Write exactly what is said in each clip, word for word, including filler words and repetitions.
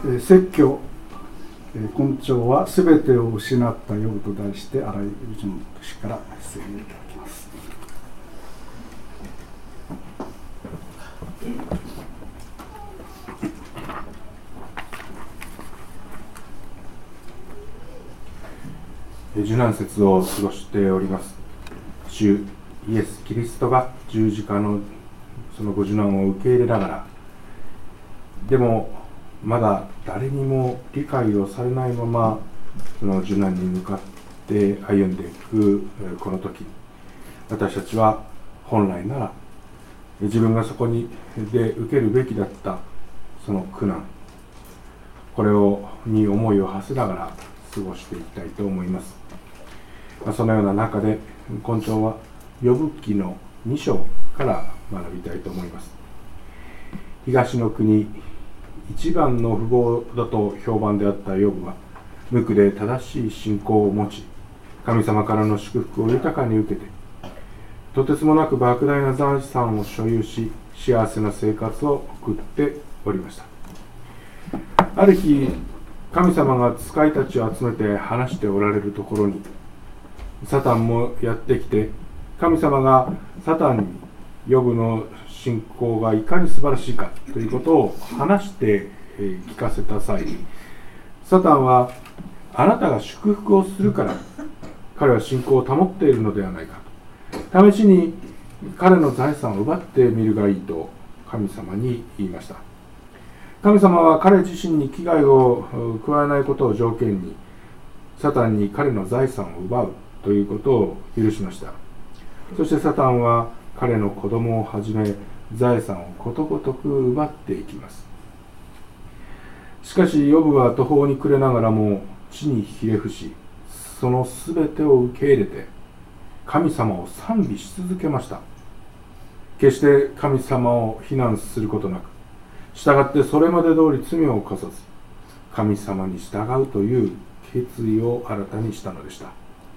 説教根性はすべてを失ったヨブと題して新井純牧師から説明いただきます。 受難節を過ごしております。主イエス・キリストが十字架のそのご受難を受け入れながら、でもまだ誰にも理解をされないままその受難に向かって歩んでいくこの時、私たちは本来なら自分がそこにで受けるべきだったその苦難、これをに思いを馳せながら過ごしていきたいと思います。そのような中で今朝はヨブ記のに章から学びたいと思います。東の国一番の富豪だと評判であったヨブは無垢で正しい信仰を持ち、神様からの祝福を豊かに受けて、とてつもなく莫大な財産を所有し、幸せな生活を送っておりました。ある日、神様が使いたちを集めて話しておられるところにサタンもやってきて、神様がサタンにヨブの信仰がいかに素晴らしいかということを話して聞かせた際に、サタンはあなたが祝福をするから彼は信仰を保っているのではないかと、試しに彼の財産を奪ってみるがいいと神様に言いました。神様は彼自身に危害を加えないことを条件にサタンに彼の財産を奪うということを許しました。そしてサタンは彼の子供をはじめ財産をことごとく奪っていきます。しかしヨブは途方に暮れながらも地にひれ伏し、そのすべてを受け入れて神様を賛美し続けました。決して神様を非難することなく、従ってそれまで通り罪を犯さず神様に従うという決意を新たにしたのでした。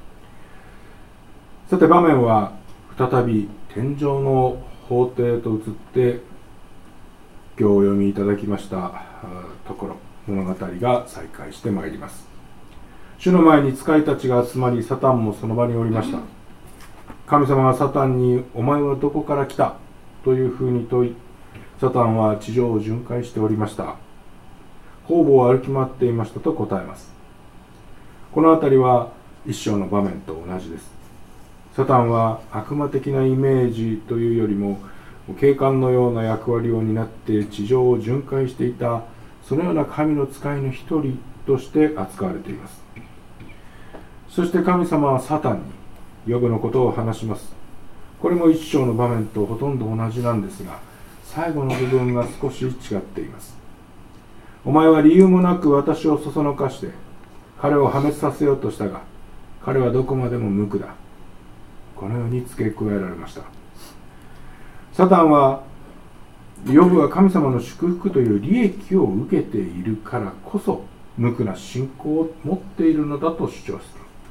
さて場面は再び天上の法廷と移って今日お読みいただきましたところ、物語が再開してまいります。主の前に使いたちが集まり、サタンもその場におりました。神様はサタンに、お前はどこから来たというふうに問い、サタンは地上を巡回しておりました。方々を歩き回っていましたと答えます。このあたりは一章の場面と同じです。サタンは悪魔的なイメージというよりも警官のような役割を担って地上を巡回していた、そのような神の使いの一人として扱われています。そして神様はサタンにヨブのことを話します。これも一章の場面とほとんど同じなんですが、最後の部分が少し違っています。お前は理由もなく私をそそのかして彼を破滅させようとしたが、彼はどこまでも無垢だ。このように付け加えられました。サタンはヨブは神様の祝福という利益を受けているからこそ無垢な信仰を持っているのだと主張する。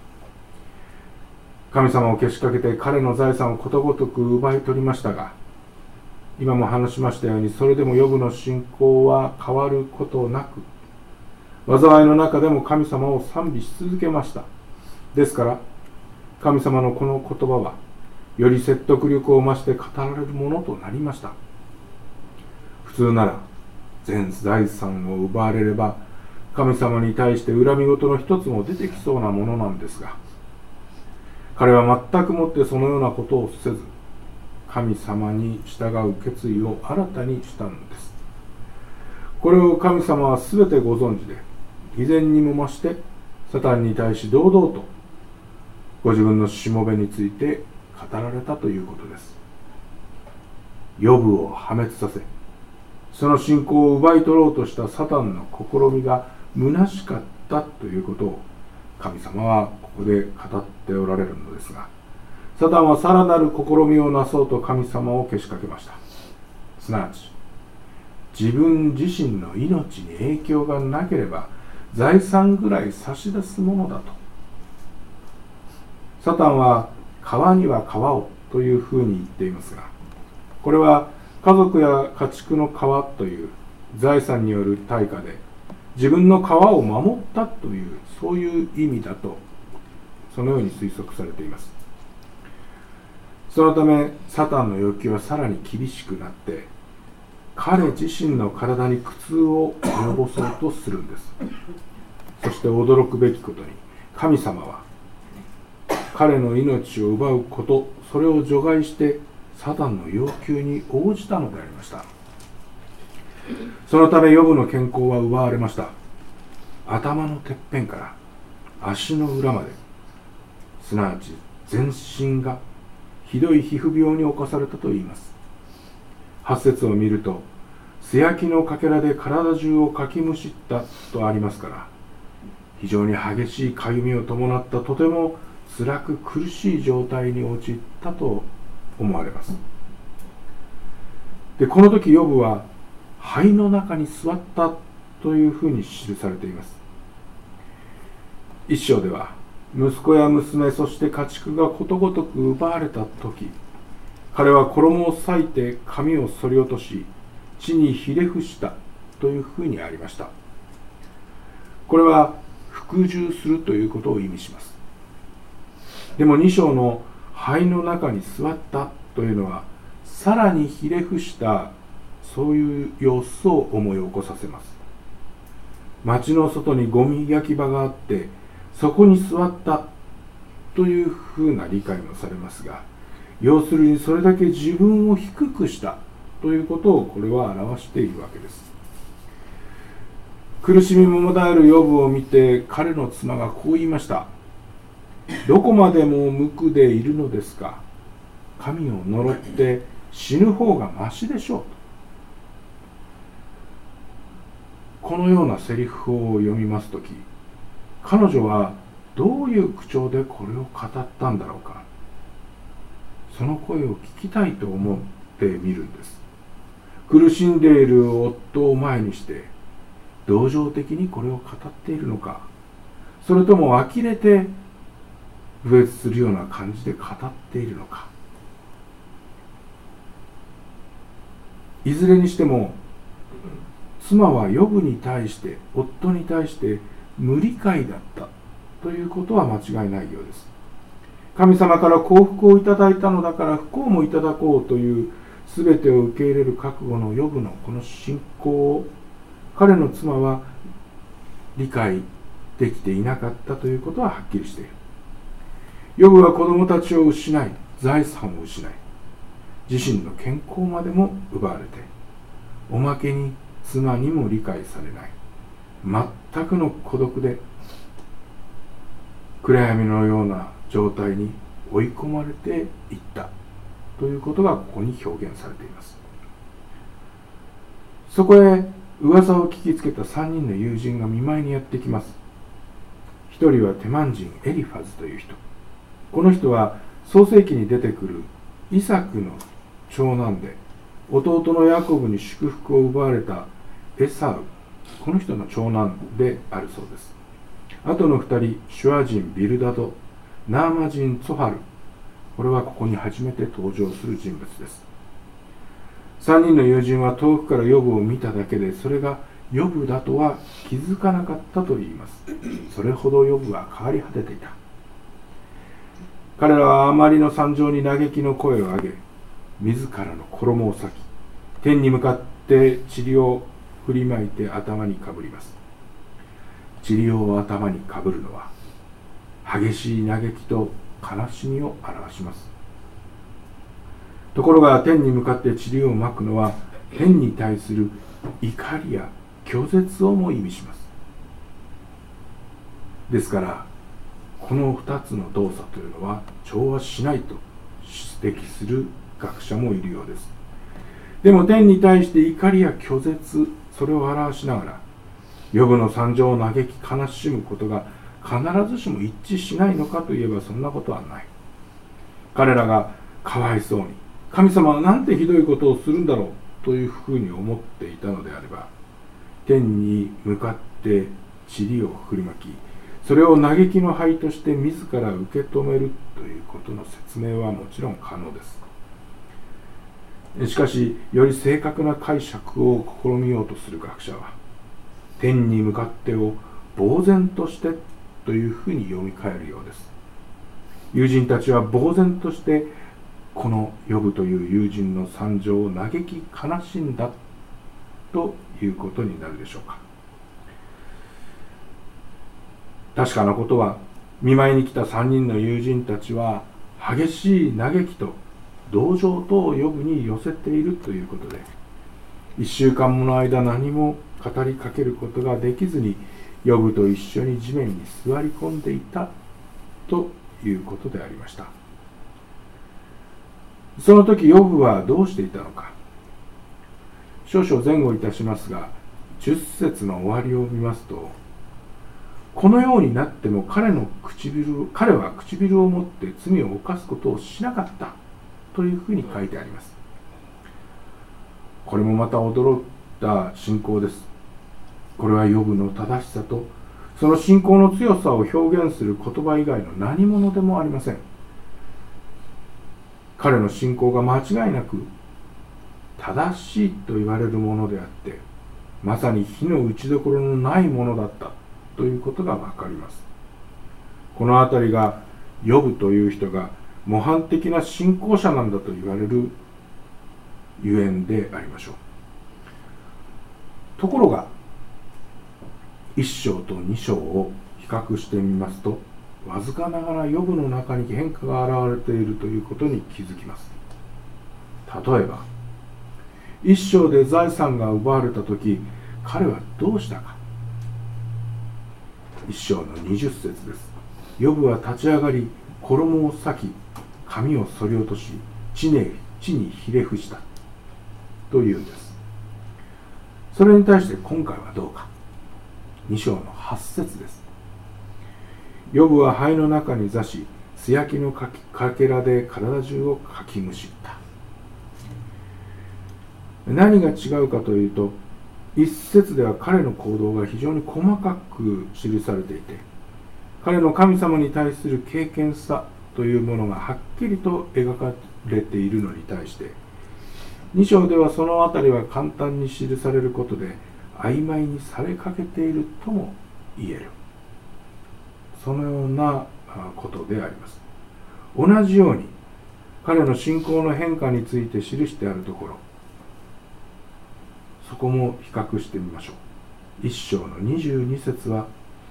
神様をけしかけて彼の財産をことごとく奪い取りましたが、今も話しましたように、それでもヨブの信仰は変わることなく、災いの中でも神様を賛美し続けました。ですから神様のこの言葉はより説得力を増して語られるものとなりました。普通なら全財産を奪われれば神様に対して恨み事の一つも出てきそうなものなんですが、彼は全くもってそのようなことをせず、神様に従う決意を新たにしたのです。これを神様は全てご存知で、以前にも増してサタンに対し堂々とご自分のしもべについて語られたということです。ヨブを破滅させ、その信仰を奪い取ろうとしたサタンの試みが虚しかったということを神様はここで語っておられるのですが、サタンはさらなる試みをなそうと神様をけしかけました。すなわち自分自身の命に影響がなければ財産ぐらい差し出すものだと。サタンは川には川をというふうに言っていますが、これは家族や家畜の川という財産による対価で自分の皮を守ったという、そういう意味だと、そのように推測されています。そのためサタンの要求はさらに厳しくなって、彼自身の体に苦痛を及ぼそうとするんです。そして驚くべきことに、神様は彼の命を奪うこと、それを除外してサタンの要求に応じたのでありました。そのためヨブの健康は奪われました。頭のてっぺんから足の裏まで、すなわち全身がひどい皮膚病に侵されたといいます。はち節を見ると、素焼きのかけらで体中をかきむしったとありますから、非常に激しいかゆみを伴ったとても辛く苦しい状態に陥ったと思われます。で、この時ヨブは灰の中に座ったというふうに記されています。一章では、息子や娘、そして家畜がことごとく奪われた時、彼は衣を裂いて髪を剃り落とし、地にひれ伏したというふうにありました。これは服従するということを意味します。でもに章の灰の中に座ったというのは、さらにひれ伏したそういう様子を思い起こさせます。町の外にゴミ焼き場があって、そこに座ったというふうな理解もされますが、要するにそれだけ自分を低くしたということをこれは表しているわけです。苦しみももだえるヨブを見て、彼の妻がこう言いました。どこまでも無垢でいるのですか。神を呪って死ぬ方がましでしょう。このようなセリフを読みますとき、彼女はどういう口調でこれを語ったんだろうか。その声を聞きたいと思ってみるんです。苦しんでいる夫を前にして同情的にこれを語っているのか、それとも呆れて侮蔑するような感じで語っているのか。いずれにしても妻はヨブに対して、夫に対して無理解だったということは間違いないようです。神様から幸福をいただいたのだから不幸もいただこうという全てを受け入れる覚悟のヨブのこの信仰を、彼の妻は理解できていなかったということははっきりしている。ヨブは子供たちを失い、財産を失い、自身の健康までも奪われて、おまけに妻にも理解されない、全くの孤独で暗闇のような状態に追い込まれていったということがここに表現されています。そこへ噂を聞きつけたさんにんの友人が見舞いにやってきます。一人はテマン人エリファズという人。この人は創世記に出てくるイサクの長男で、弟のヤコブに祝福を奪われたエサウ、この人の長男であるそうです。あとのふたり、シュア人ビルダド、ナーマ人ツォハル、これはここに初めて登場する人物です。さんにんの友人は遠くからヨブを見ただけで、それがヨブだとは気づかなかったと言います。それほどヨブは変わり果てていた。彼らはあまりの惨状に嘆きの声を上げ、自らの衣を裂き、天に向かって塵を振りまいて頭にかぶります。塵を頭にかぶるのは、激しい嘆きと悲しみを表します。ところが天に向かって塵をまくのは、天に対する怒りや拒絶をも意味します。ですからこのふたつの動作というのは調和しないと指摘する学者もいるようです。でも天に対して怒りや拒絶、それを表しながらヨブの惨状を嘆き悲しむことが必ずしも一致しないのかといえば、そんなことはない。彼らがかわいそうに、神様はなんてひどいことをするんだろうというふうに思っていたのであれば、天に向かって塵を振りまき、それを嘆きの灰として自ら受け止めるということの説明はもちろん可能です。しかし、より正確な解釈を試みようとする学者は、 天に向かってを呆然としてというふうに読み替えるようです。友人たちは呆然としてこのヨブという友人の惨状を嘆き悲しんだということになるでしょうか。確かなことは、見舞いに来た三人の友人たちは激しい嘆きと同情とをヨブに寄せているということで、一週間もの間何も語りかけることができずにヨブと一緒に地面に座り込んでいたということでありました。その時ヨブはどうしていたのか。少々前後いたしますが、じゅっ節の終わりを見ますと、このようになっても彼の唇彼は唇を持って罪を犯すことをしなかったというふうに書いてあります。これもまた驚いた信仰です。これはヨブの正しさとその信仰の強さを表現する言葉以外の何者でもありません。彼の信仰が間違いなく正しいと言われるものであって、まさに火の打ちどころのないものだったということがわかります。このあたりがヨブという人が模範的な信仰者なんだと言われるゆえんでありましょう。ところが一章と二章を比較してみますと、わずかながらヨブの中に変化が現れているということに気づきます。例えば一章で財産が奪われたとき、彼はどうしたか。一章の二十節です。ヨブは立ち上がり、衣を裂き、髪を剃り落とし、地に地にひれ伏したというんです。それに対して今回はどうか。二章の八節です。ヨブは灰の中に座し、素焼きのかけらで体中をかきむしった。何が違うかというと、一節では彼の行動が非常に細かく記されていて、彼の神様に対する敬虔さというものがはっきりと描かれているのに対して、に章ではそのあたりは簡単に記されることで曖昧にされかけているとも言える。そのようなことであります。同じように彼の信仰の変化について記してあるところ、そこも比較してみましょう。一章の二十二節は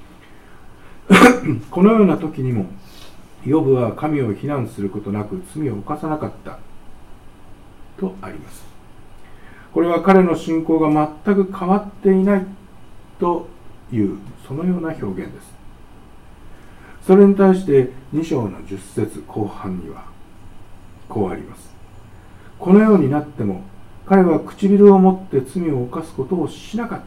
このような時にもヨブは神を非難することなく罪を犯さなかったとあります。これは彼の信仰が全く変わっていないというそのような表現です。それに対してに章の十節後半にはこうあります。このようになっても彼は唇を持って罪を犯すことをしなかった。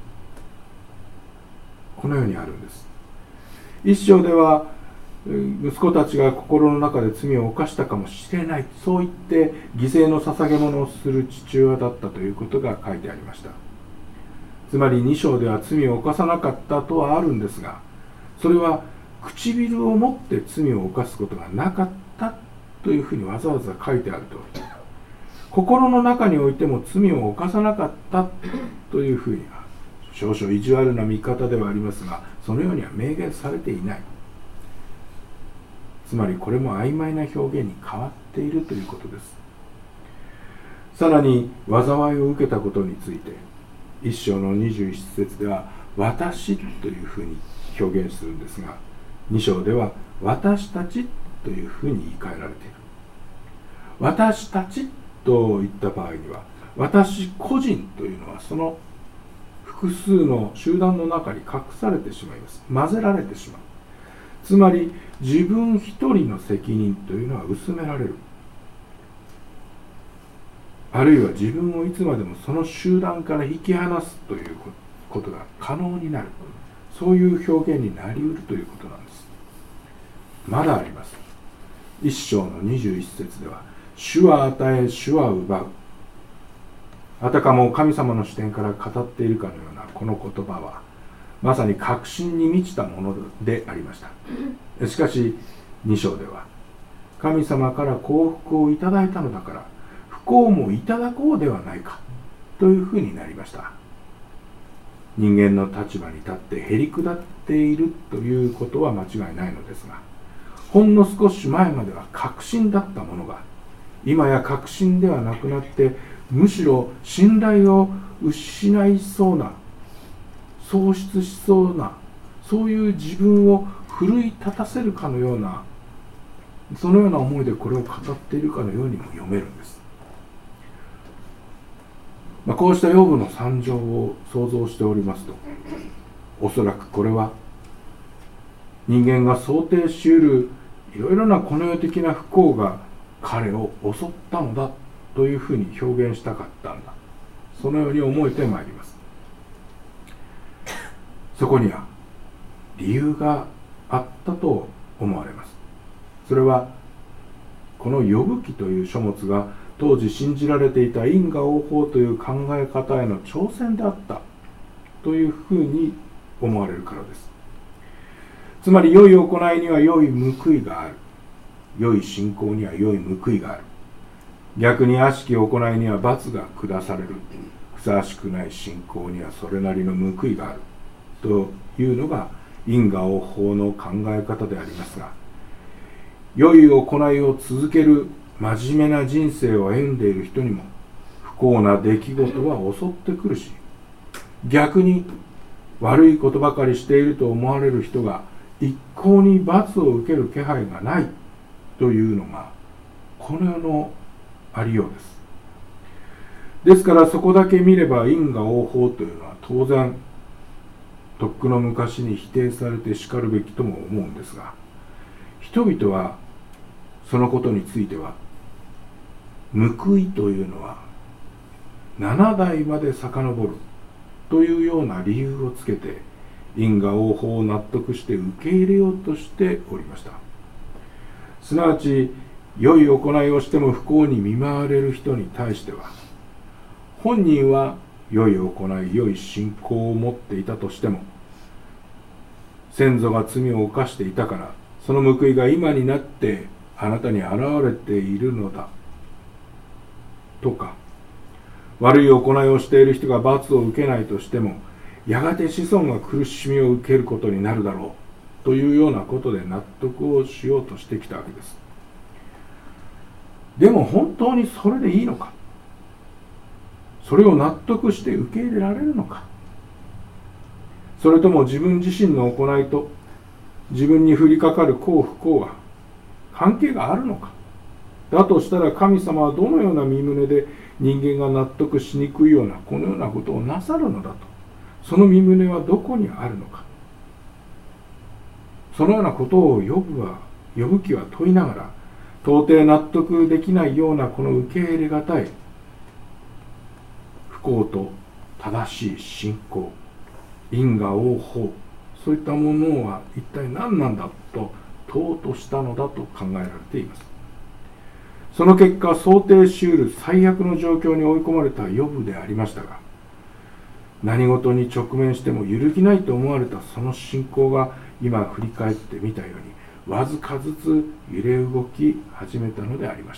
このようにあるんです。一章では息子たちが心の中で罪を犯したかもしれない、そう言って犠牲の捧げ物をする父親だったということが書いてありました。つまりに章では罪を犯さなかったとはあるんですが、それは唇を持って罪を犯すことがなかったというふうにわざわざ書いてあるとおり、心の中においても罪を犯さなかったというふうには少々意地悪な見方ではありますが、そのようには明言されていない。つまりこれも曖昧な表現に変わっているということです。さらに災いを受けたことについて一章のにじゅういち節では私というふうに表現するんですが、に章では私たちというふうに言い換えられている。私たちといった場合には、私個人というのはその複数の集団の中に隠されてしまいます。混ぜられてしまう。つまり自分一人の責任というのは薄められる。あるいは自分をいつまでもその集団から引き離すということが可能になる。そういう表現になりうるということなんです。まだあります。一章のにじゅういち節では、主は与え、主は奪う。あたかも神様の視点から語っているかのようなこの言葉は、まさに確信に満ちたものでありました。しかしに章では、神様から幸福をいただいたのだから不幸もいただこうではないかというふうになりました。 人間の立場に立ってへり下っているということは間違いないのですが、ほんの少し前までは確信だったものが今や確信ではなくなって、むしろ信頼を失いそうな、喪失しそうな、そういう自分を奮い立たせるかのような、そのような思いでこれを語っているかのようにも読めるんです。まあ、こうしたヨブの惨状を想像しておりますと、おそらくこれは人間が想定しうるいろいろなこの世的な不幸が彼を襲ったのだというふうに表現したかったんだ、そのように思えてまいります。そこには理由があったと思われます。それはこのヨブ記という書物が当時信じられていた因果応報という考え方への挑戦であったというふうに思われるからです。つまり良い行いには良い報いがある、良い信仰には良い報いがある、逆に悪しき行いには罰が下される、ふさわしくない信仰にはそれなりの報いがあるというのが因果応報の考え方でありますが、良い行いを続ける真面目な人生を歩んでいる人にも不幸な出来事は襲ってくるし、逆に悪いことばかりしていると思われる人が一向に罰を受ける気配がないというのがこの世のありようです。ですからそこだけ見れば因果応報というのは当然とっくの昔に否定されてしかるべきとも思うんですが、人々はそのことについては報いというのはななだいまで遡るというような理由をつけて因果応報を納得して受け入れようとしておりました。すなわち良い行いをしても不幸に見舞われる人に対しては、本人は良い行い良い信仰を持っていたとしても、先祖が罪を犯していたからその報いが今になってあなたに現れているのだとか、悪い行いをしている人が罰を受けないとしてもやがて子孫が苦しみを受けることになるだろうというようなことで納得をしようとしてきたわけです。でも本当にそれでいいのか、それを納得して受け入れられるのか、それとも自分自身の行いと自分に降りかかる幸不幸は関係があるのか。だとしたら神様はどのような身旨で人間が納得しにくいようなこのようなことをなさるのだと、その身旨はどこにあるのか、そのようなことをヨブはヨブ記は問いながら、到底納得できないようなこの受け入れがたい不幸と正しい信仰、因果応報、そういったものは一体何なんだと問おうとしたのだと考えられています。その結果、想定しうる最悪の状況に追い込まれたヨブでありましたが、何事に直面しても揺るぎないと思われたその信仰が今振り返ってみたようにわずかずつ揺れ動き始めたのでありました。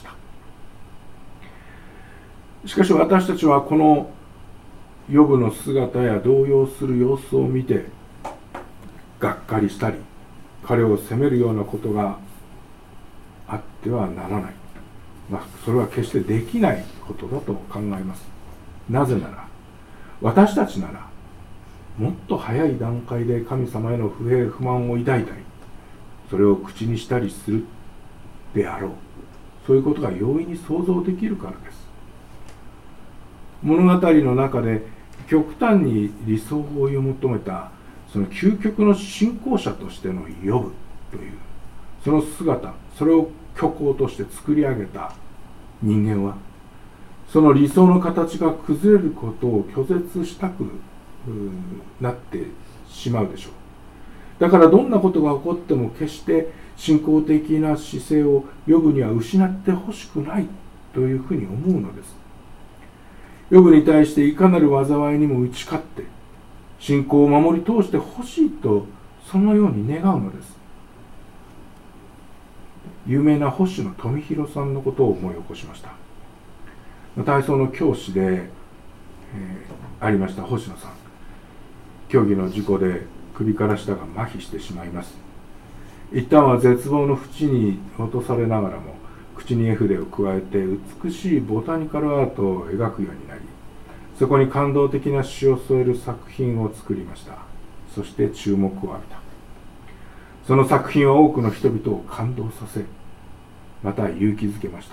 しかし私たちはこのヨブの姿や動揺する様子を見てがっかりしたり、彼を責めるようなことがあってはならない、まあ、それは決してできないことだと考えます。なぜなら私たちならもっと早い段階で神様への不平不満を抱いたり、それを口にしたりするであろう、そういうことが容易に想像できるからです。物語の中で極端に理想を追い求めたその究極の信仰者としてのヨブというその姿、それを虚構として作り上げた人間は、その理想の形が崩れることを拒絶したくなってしまうでしょう。だからどんなことが起こっても決して信仰的な姿勢をヨブには失ってほしくないというふうに思うのです。ヨブに対していかなる災いにも打ち勝って信仰を守り通してほしいと、そのように願うのです。有名な星野富弘さんのことを思い起こしました。体操の教師で、えー、ありました星野さん、 競技の事故で首から下が麻痺してしまいます。一旦は絶望の淵に落とされながらも、口に絵筆を加えて美しいボタニカルアートを描くようになり、そこに感動的な詩を添える作品を作りました。そして注目を浴びた。その作品は多くの人々を感動させ、また勇気づけました。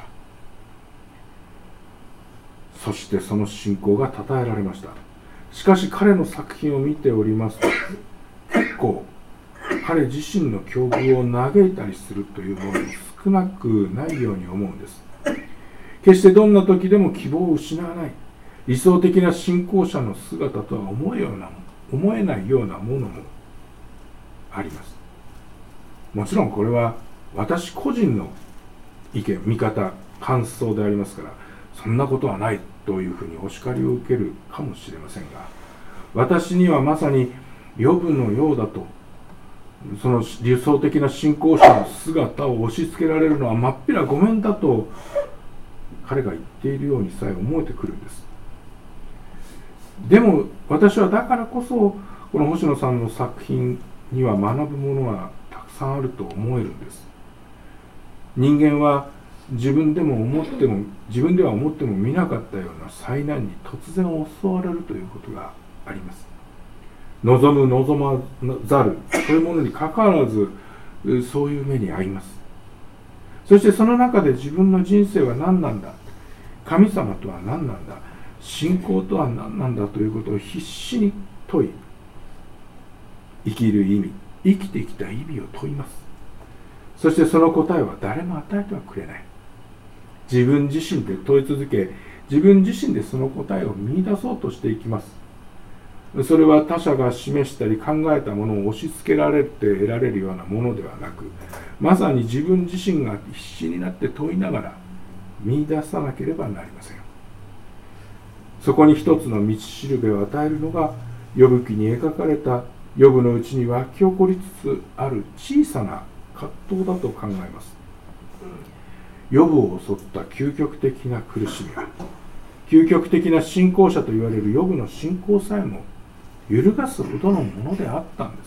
そしてその信仰が称えられました。しかし彼の作品を見ておりますと、結構彼自身の境遇を嘆いたりするというものも少なくないように思うんです。決してどんな時でも希望を失わない理想的な信仰者の姿とは思えような思えないようなものもあります。もちろんこれは私個人の意見、見方、感想でありますから、そんなことはないというふうにお叱りを受けるかもしれませんが、私にはまさにヨブのようだと、その理想的な信仰者の姿を押し付けられるのはまっぴらごめんだと彼が言っているようにさえ思えてくるんです。でも私はだからこそこの星野さんの作品には学ぶものがたくさんあると思えるんです。人間は自分でも思っても自分では思っても見なかったような災難に突然襲われるということがあります。望む望まざるそういうものにかかわらずそういう目に遭います。そしてその中で自分の人生は何なんだ、神様とは何なんだ、信仰とは何なんだということを必死に問い、生きる意味、生きてきた意味を問います。そしてその答えは誰も与えてはくれない。自分自身で問い続け、自分自身でその答えを見出そうとしていきます。それは他者が示したり考えたものを押し付けられて得られるようなものではなく、まさに自分自身が必死になって問いながら見出さなければなりません。そこに一つの道しるべを与えるのがヨブ記に描かれたヨブのうちに湧き起こりつつある小さな葛藤だと考えます。ヨブを襲った究極的な苦しみは、究極的な信仰者と言われるヨブの信仰さえも揺るがすほどのものであったんです。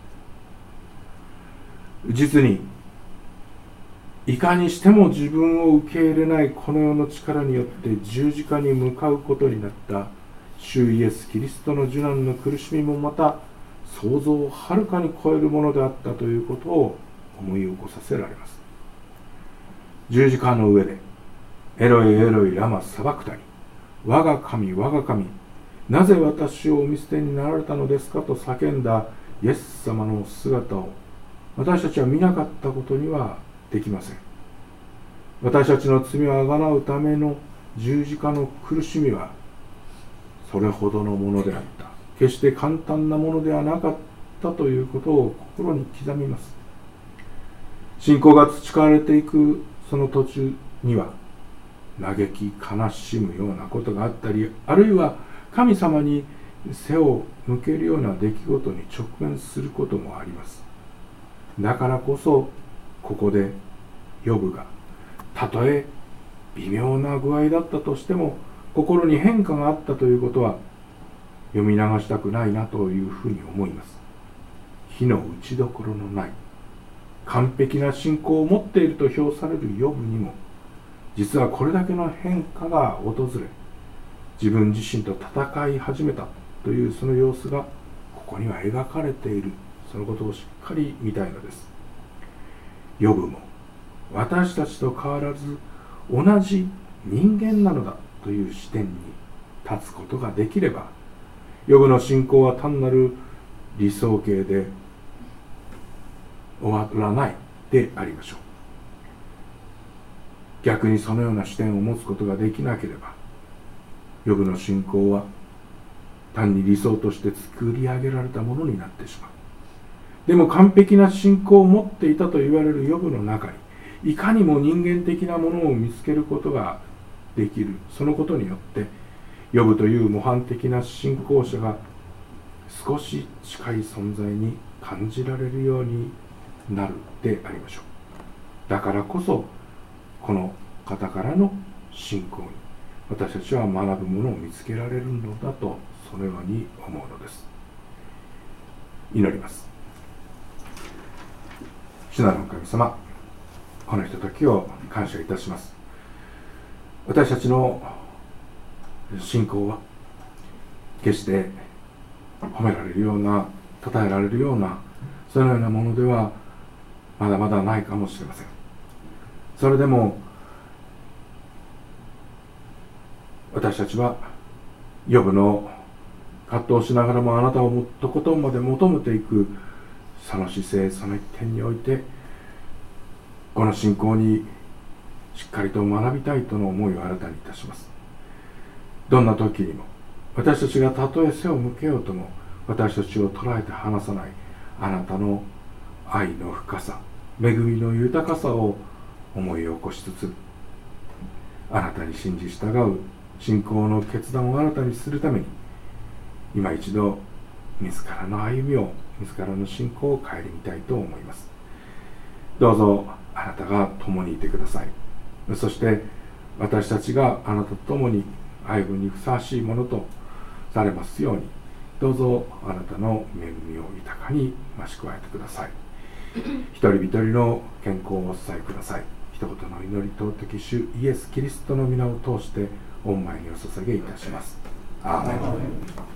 実にいかにしても自分を受け入れないこの世の力によって十字架に向かうことになった主イエス・キリストの受難の苦しみもまた想像をはるかに超えるものであったということを思い起こさせられます。十字架の上でエロイエロイラマサバクタニ、我が神我が神、なぜ私をお見捨てになられたのですかと叫んだイエス様の姿を私たちは見なかったことにはできません。私たちの罪をあがなうための十字架の苦しみはそれほどのものであった。決して簡単なものではなかったということを心に刻みます。信仰が培われていくその途中には嘆き悲しむようなことがあったり、あるいは神様に背を向けるような出来事に直面することもあります。だからこそここでヨブがたとえ微妙な具合だったとしても心に変化があったということは読み流したくないなというふうに思います。火の打ちどころのない完璧な信仰を持っていると評されるヨブにも実はこれだけの変化が訪れ、自分自身と戦い始めたというその様子がここには描かれている。そのことをしっかり見たいのです。ヨブも私たちと変わらず同じ人間なのだという視点に立つことができれば、ヨブの信仰は単なる理想形で終わらないでありましょう。逆にそのような視点を持つことができなければ、ヨブの信仰は単に理想として作り上げられたものになってしまう。でも完璧な信仰を持っていたと言われるヨブの中にいかにも人間的なものを見つけることができる。そのことによってヨブという模範的な信仰者が少し近い存在に感じられるようになるでありましょう。だからこそこの方からの信仰に私たちは学ぶものを見つけられるのだと、そのように思うのです。 祈ります。主なるお神様、このひとときを感謝いたします。私たちの信仰は決して褒められるような、称えられるような、そのようなものではまだまだないかもしれません。それでも私たちはヨブの葛藤しながらもあなたをとことんまで求めていくその姿勢、その一点においてこの信仰にしっかりと学びたいとの思いを新たにいたします。どんな時にも私たちがたとえ背を向けようとも私たちを捉えて離さないあなたの愛の深さ、恵みの豊かさを思い起こしつつ、あなたに信じ従う信仰の決断を新たにするために今一度自らの歩みを、自らの信仰を顧みたいと思います。どうぞあなたが共にいてください。そして私たちがあなたと共に歩むにふさわしいものとされますように、どうぞあなたの恵みを豊かに増し加えてください。一人一人の健康をお伝えください。一言の祈りと敵主イエス・キリストの皆を通して御前にお捧げいたします。アーメン。